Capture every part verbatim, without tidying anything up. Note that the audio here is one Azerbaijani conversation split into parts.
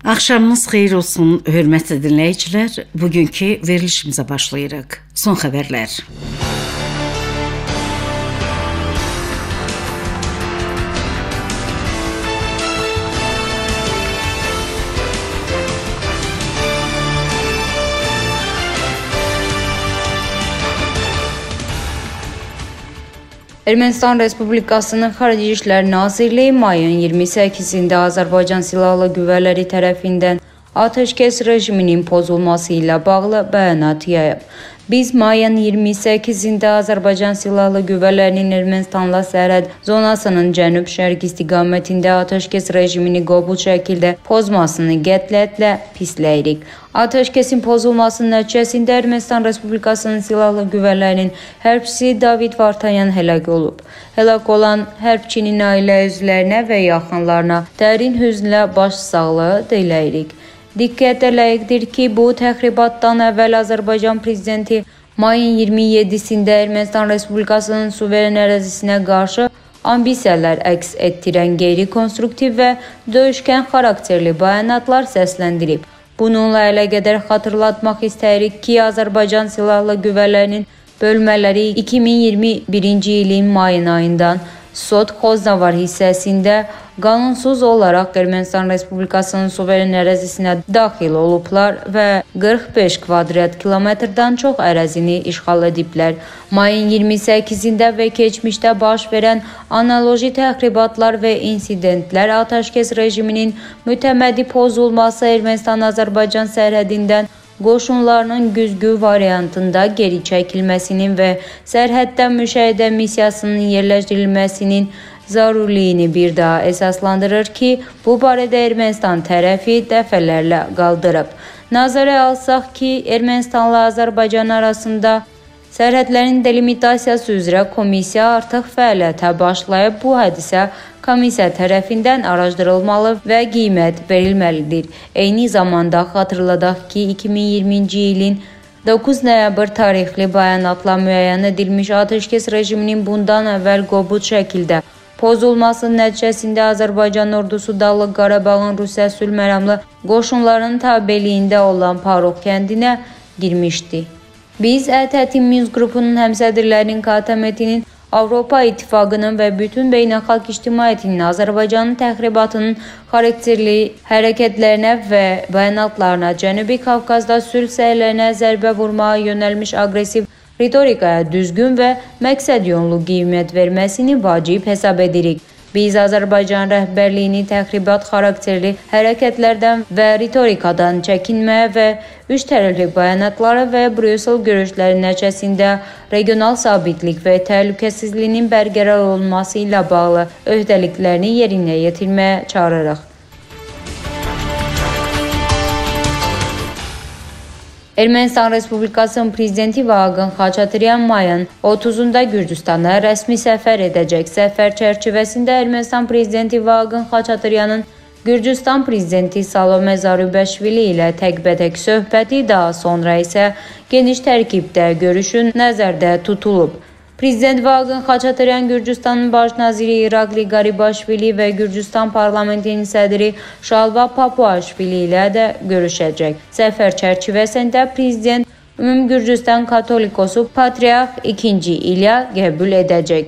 Axşamınız xeyir olsun, hörmətli dinləyicilər. Bugünkü verilişimizə başlayırıq. Son xəbərlər. Ermənistan Respublikasının Xarici İşlər Nazirliyi mayın iyirmi səkkizində Azərbaycan Silahlı Qüvvələri tərəfindən atəşkəs rejiminin pozulması ilə bağlı bəyanat yayıb. Biz mayın iyirmi səkkizində Azərbaycan Silahlı Qüvvələrinin Ermənistanla sərhəd zonasının cənub-şərq istiqamətində atəşkəs rejimini qobul şəkildə pozmasını qətiyyətlə pisləyirik. Atəşkəsin pozulması nəticəsində Ermənistan Respublikasının Silahlı Qüvvələrinin hərbçisi David Vartanyan həlak olub. Həlak olan hərbçinin ailə üzvlərinə və yaxınlarına dərin hüznlə başsağlığı diləyirik. Diqqətə layiqdir ki, bu təxribatdan əvvəl Azərbaycan Prezidenti mayın iyirmi yeddisində Ermənistan Respublikasının suveren ərazisinə qarşı ambisiyalar əks etdirən qeyri-konstruktiv və döyüşkən xarakterli bəyanatlar səsləndirib. Bununla əlaqədar xatırlatmaq istəyirik ki, Azərbaycan Silahlı Qüvvələrinin bölmələri iki min iyirmi birinci ilin mayın ayından Sot Xoznavar hissəsində qanunsuz olaraq Ermənistan Respublikasının suveren ərazisinə daxil olublar və qırx beş kvadrat kilometrdən çox ərazini işğal ediblər. Mayın iyirmi səkkizində və keçmişdə baş verən analoji təxribatlar və insidentlər atəşkəs rejiminin mütəmmədi pozulması Ermənistan-Azərbaycan sərhədindən qoşunlarının güzgü variantında geri çəkilməsinin və sərhəddə müşahidə missiyasının yerləşdirilməsinin zərurliyini bir daha əsaslandırır ki, bu barədə Ermənistan tərəfi dəfələrlə qaldırıb. Nəzərə alsaq ki, Ermənistanla Azərbaycan arasında sərhədlərin delimitasiyası üzrə komissiya artıq fəaliyyətə başlayıb. Bu hadisə komissiya tərəfindən araşdırılmalı və qiymət verilməlidir. Eyni zamanda xatırladaq ki, iki min iyirminci ilin doqquz noyabr tarixli bəyanatla müəyyən edilmiş atəşkəs rejiminin bundan əvvəl qobul şəkildə pozulması nəticəsində Azərbaycan ordusu Dağlıq Qarabağın Rusiya sülh məramlı qoşunlarının tabeliyində olan Paruq kəndinə girmişdi. Biz Ətətin Minsk qrupunun həmsədrlərinin KTMT-nin, Avropa İttifaqının və bütün beynəlxalq ictimaiyyətinin Azərbaycanın təxribatının xarakterli hərəkətlərinə və bəyanatlarına, Cənubi Qafqazda sülh səylərinə zərbə vurmağa yönəlmiş aqressiv ritorikaya düzgün və məqsədyönlü qiymət verməsini vacib hesab edirik. Biz Azərbaycan rəhbərliyini təxribat xarakterli hərəkətlərdən və ritorikadan çəkinməyə və üç tərəfli bəyanatları və Brüssel görüşləri nəticəsində regional sabitlik və təhlükəsizliyin bərqərar olunması ilə bağlı öhdəliklərini yerinə yetirməyə çağırırıq. Ermənistan Respublikasının Prezidenti Vaqen Xaçatryan mayın otuzunda Gürcüstana rəsmi səfər edəcək. Səfər çərçivəsində Ermənistan Prezidenti Vaqen Xaçatryanın Gürcüstan Prezidenti Salome Zarubəşvili ilə təkbətək söhbəti, daha sonra isə geniş tərkibdə görüşün nəzərdə tutulub. Prezident Vaqen Xaçatryan Gürcüstanın baş naziri İraqli Qaribaşvili və Gürcüstan parlamentinin sədri Şalva Papuaşvili ilə də görüşəcək. Səfər çərçivəsində prezident Ümum Gürcüstan Katolikosu Patriarx ikinci İlya qəbul edəcək.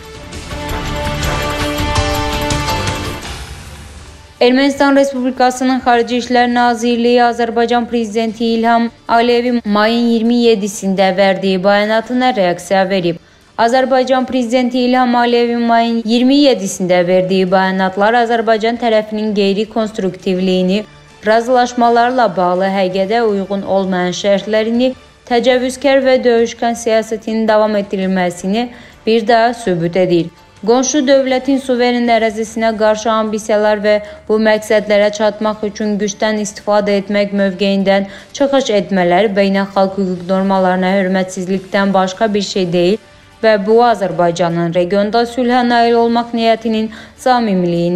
Ermənistan Respublikasının Xarici İşlər Nazirliyi Azərbaycan Prezidenti İlham Aliyev mayın iyirmi yeddisində verdiyi bəyanatına reaksiya verib. Azərbaycan Prezidenti İlham Aliyevin mayın iyirmi yeddisində verdiyi bəyanatlar Azərbaycan tərəfinin qeyri-konstruktivliyini, razılaşmalarla bağlı həqiqətə uyğun olmayan şərtlərini, təcavüzkar və döyüşkən siyasətinin davam etdirilməsini bir daha sübut edir. Qonşu dövlətin suveren ərazisinə qarşı ambisiyalar və bu məqsədlərə çatmaq üçün gücdən istifadə etmək mövqeyindən çıxış etmələr beynəlxalq hüquq normalarına hörmətsizlikdən başqa bir şey deyil və bu Azərbaycanın regionda sülhə nail olmaq niyyətinin samimiliyini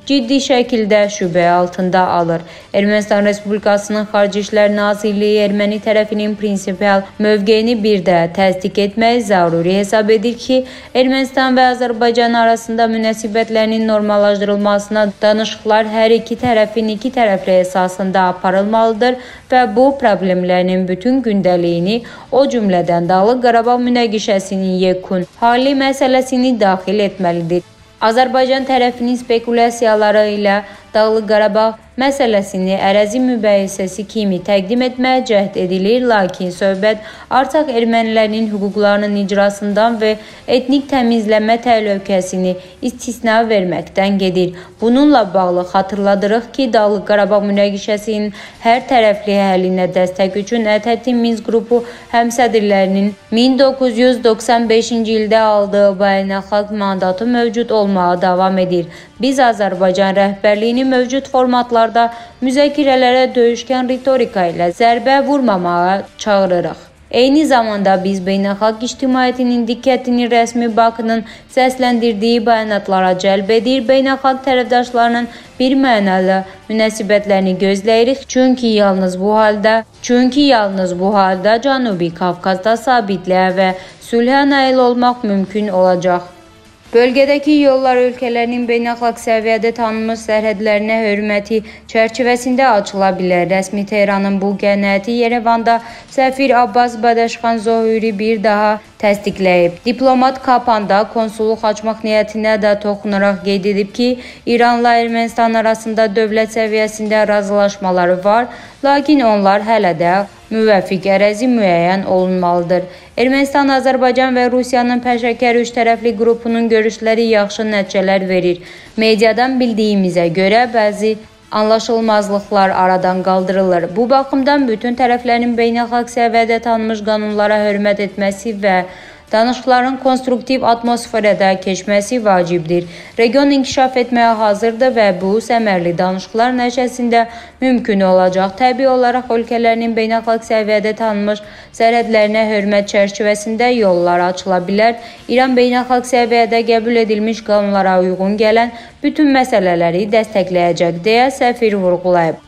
ciddi şəkildə şübhə altında alır. Ermənistan Respublikasının Xarici İşlər Nazirliyi erməni tərəfinin prinsipial mövqeyini bir də təsdiq etmək zəruri hesab edir ki, Ermənistan və Azərbaycan arasında münasibətlərinin normallaşdırılmasına danışıqlar hər iki tərəfin iki tərəfli əsasında aparılmalıdır və bu problemlərin bütün gündəliyini, o cümlədən Dağlıq Qarabağ münaqişəsinin yekun hali məsələsini daxil etməlidir. Azərbaycan tərəfinin spekulyasiyaları ilə Dağlıq Qarabağ məsələsini ərazi mübahisəsi kimi təqdim etməyə cəhd edilir, lakin söhbət artıq ermənilərin hüquqlarının icrasından və etnik təmizləmə təhlükəsini istisna verməkdən gedir. Bununla bağlı xatırladırıq ki, Dağlıq Qarabağ münaqişəsinin hər tərəfli həllinə dəstək üçün Ətətin Minsk qrupu həmsədrlərinin min doqquz yüz doxsan beşinci ildə aldığı beynəlxalq mandatı mövcud olmağa davam edir. Biz Azərbaycan rəhbərliyini mövcud formatlarda müzakirələrə döyüşkən ritorika ilə zərbə vurmamağa çağırırıq. Eyni zamanda biz beynəlxalq ictimaiyyətinin diqqətini rəsmi Bakının səsləndirdiyi bəyanatlara cəlb edir, beynəlxalq tərəfdaşlarının bir mənalı münasibətlərini gözləyirik. Çünki yalnız bu halda, çünki yalnız bu halda Cənubi Qafqazda sabitliyə və sülhə nail olmaq mümkün olacaq. Bölgədəki yollar ölkələrinin beynəlxalq səviyyədə tanınmış sərhədlərinə hörməti çərçivəsində açıla bilər. Rəsmi Tehranın bu qənaəti Yerevanda səfir Abbas Badaşxan Zohuri bir daha təsdiqləyib. Diplomat Kapanda konsulluq açmaq niyyətinə də toxunaraq qeyd edib ki, İranla Ermənistan arasında dövlət səviyyəsində razılaşmaları var, lakin onlar hələ də müvəffiq ərazi müəyyən olunmalıdır. Ermənistan, Azərbaycan və Rusiyanın Pəşəkər üç tərəfli qrupunun görüşləri yaxşı nəticələr verir. Mediadan bildiyimizə görə bəzi anlaşılmazlıqlar aradan qaldırılır. Bu baxımdan bütün tərəflərin beynəlxalq səviyyədə tanınmış qanunlara hörmət etməsi və danışıqların konstruktiv atmosferədə keçməsi vacibdir. Region inkişaf etməyə hazırdır və bu səmərli danışıqlar nəticəsində mümkün olacaq. Təbii olaraq ölkələrinin beynəlxalq səviyyədə tanınmış sərhədlərinə hörmət çərçivəsində yollar açıla bilər. İran beynəlxalq səviyyədə qəbul edilmiş qanunlara uyğun gələn bütün məsələləri dəstəkləyəcək, deyə səfir vurğulayıb.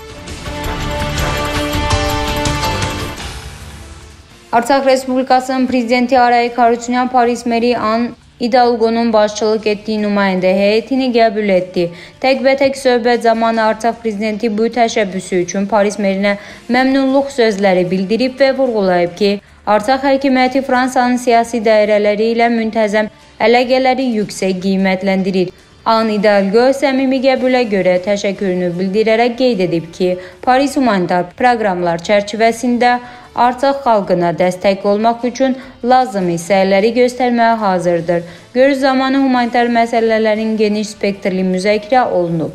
Artsaq Respublikasının prezidenti Arayik Harutyunyan Paris meri An Hidalgo'nun başçılıq etdiyi nümayəndə heyətini qəbul etdi. Təkbətək söhbət zamanı Artsaq prezidenti bu təşəbbüsü üçün Paris merinə məmnunluq sözləri bildirib və vurğulayıb ki, Artsaq hökuməti Fransanın siyasi dairələri ilə müntəzəm əlaqələri yüksək qiymətləndirir. An Hidalgo səmimi qəbulə görə təşəkkürünü bildirərək qeyd edib ki, Paris humanitar proqramlar çərçivəsində Artsaq xalqına dəstək olmaq üçün lazımi səyləri göstərməyə hazırdır. Görüş zamanı humanitar məsələlərin geniş spektrli müzakirə olunub.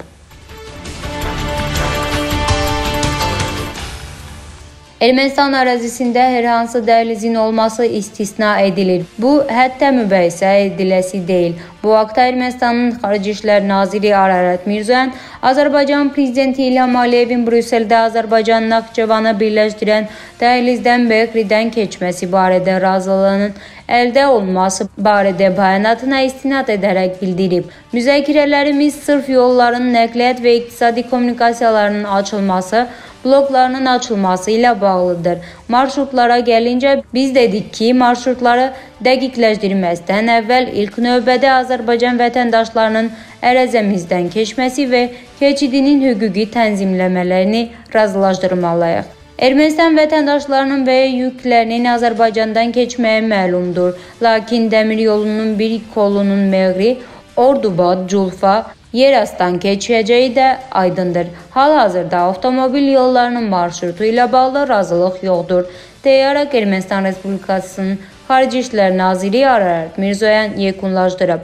Ermənistan ərazisində hər hansı dəhlizin olması istisna edilir. Bu, hətta mübahisə ediləsi deyil. Bu haqda Ermənistanın Xarici İşlər Naziri Ararat Mirzoyan, Azərbaycan Prezidenti İlham Əliyevin Brüsseldə Azərbaycan Naxçıvanı birləşdirən dəhlizdən Bəxridən keçməsi barədə razılığının əldə olması barədə bəyanatına istinad edərək bildirib. Müzakirələrimiz sırf yolların nəqliyyat və iqtisadi kommunikasiyalarının açılması, bloklarının açılması ilə bağlıdır. Marşrutlara gəlincə, biz dedik ki, marşrutları dəqiqləşdirməzdən əvvəl ilk növbədə Azərbaycan vətəndaşlarının ərazimizdən keçməsi və keçidinin hüquqi tənzimləmələrini razılaşdırmalıyıq. Ermənistan vətəndaşlarının və yüklərinin Azərbaycandan keçməyi məlumdur. Lakin dəmir yolunun bir kolunun Məğri, Ordubad, Culfa, Yerastan keçəcəyi də aydındır. Hal-hazırda avtomobil yollarının marşrutu ilə bağlı razılıq yoxdur, deyərək Ermənistan Respublikasının Xarici İşlər Naziri Ararat Mirzoyan yekunlaşdırıb.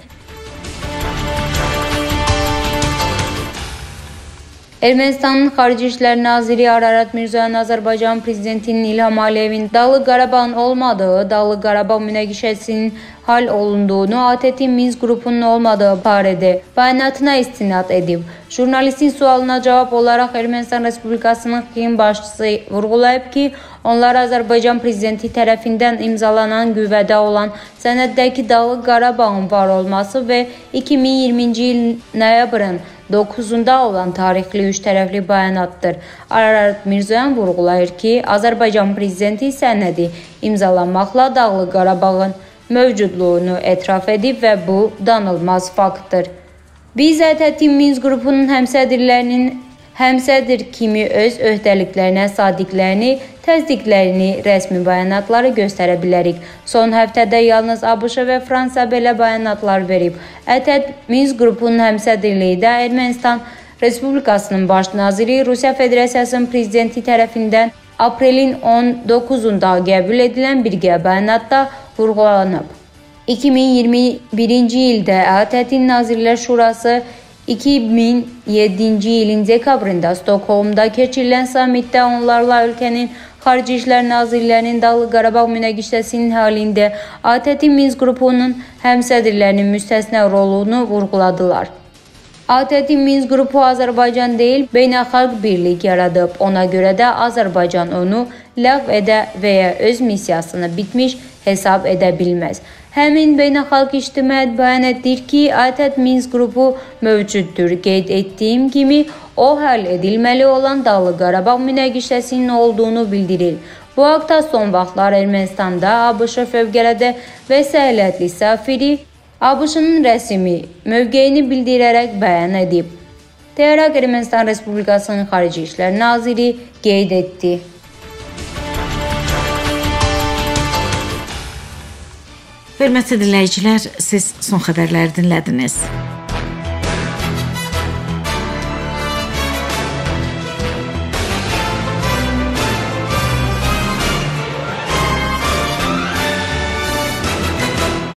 Ermənistanın Xarici İşlər Naziri Ararat Mirzoyan Azərbaycan Prezidentinin İlham Əliyevin Dağlıq Qarabağın olmadığı, Dağlıq Qarabağ münaqişəsinin hal olunduğunu, A T T Minsk qrupunun olmadığı barədə bəyanatına istinad edib. Jurnalistin sualına cavab olaraq Ermənistan Respublikasının Xim başçısı vurğulayıb ki, onlar Azərbaycan prezidenti tərəfindən imzalanan qüvvədə olan sənəddəki Dağlıq Qarabağın var olması və iki min iyirminci il noyabrın doqquzunda olan tarixli üç tərəfli bəyanatdır. Ararat Mirzoyan vurğulayır ki, Azərbaycan prezidenti sənədi imzalanmaqla Dağlıq Qarabağın mövcudluğunu etiraf edib və bu danılmaz faktdır. Biz A T T Minsk qrupunun həmsədrlərinin həmsədr kimi öz öhdəliklərinə sadiqlərini, təsdiqlərini, rəsmi bəyanatları göstərə bilərik. Son həftədə yalnız ABŞ və Fransa belə bəyanatlar verib. A T T Minsk qrupunun həmsədrliyi də Ermənistan Respublikasının baş naziri Rusiya Federasiyasının prezidenti tərəfindən aprelin on doqquzunda qəbul edilən birgə bəyanatda vurğulanıb. iki min iyirmi birinci ildə A T T Nazirlər Şurası iki min yeddinci ilin dekabrında Stokholmda keçirilən sammitdə onlarla ölkənin Xarici İşlər Nazirlərinin Dağlıq Qarabağ münaqişəsinin halında A T T Minsk qrupunun həmsədrlərinin müstəsna rolunu vurğuladılar. A T T Minsk qrupu Azərbaycan deyil, beynəlxalq birlik yaradıb. Ona görə də Azərbaycan onu ləğv edə və ya öz missiyasını bitmiş hesab edə bilməz. Həmin beynəlxalq ictimaiyyət bəyan edir ki, A T T Minsk qrupu mövcuddur. Qeyd etdiyim kimi, o həll edilməli olan Dağlıq Qarabağ münaqişəsinin olduğunu bildirir. Bu haqda son vaxtlar Ermənistanda ABŞ fövqəladə və səlahiyyətli səfiri ABŞ-nın rəsmi mövqeyini bildirərək bəyan edib. Deyərək Ermənistan Respublikasının Xarici İşlər Naziri qeyd etdi. Hörmətli dinləyicilər, siz son xəbərləri dinlədiniz.